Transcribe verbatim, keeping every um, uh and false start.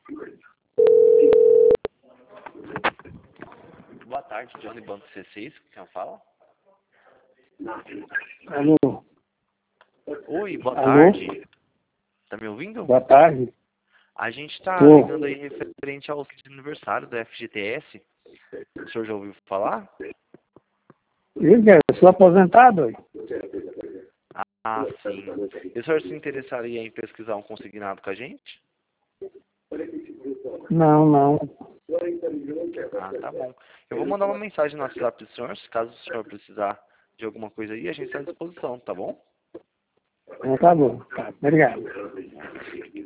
Boa tarde, Johnny Banco C seis, quem fala? Alô? Oi, boa Alô? tarde. Tá me ouvindo? Boa tarde. A gente tá Tô. ligando aí referente ao aniversário da F G T S. O senhor já ouviu falar? Liga, eu sou aposentado. Ah, sim. E o senhor se interessaria em pesquisar um consignado com a gente? Não, não. Ah, tá bom. Eu vou mandar uma mensagem no WhatsApp do senhor, se caso o senhor precisar de alguma coisa aí, a gente está à disposição, tá bom? Então tá bom. Tá, obrigado.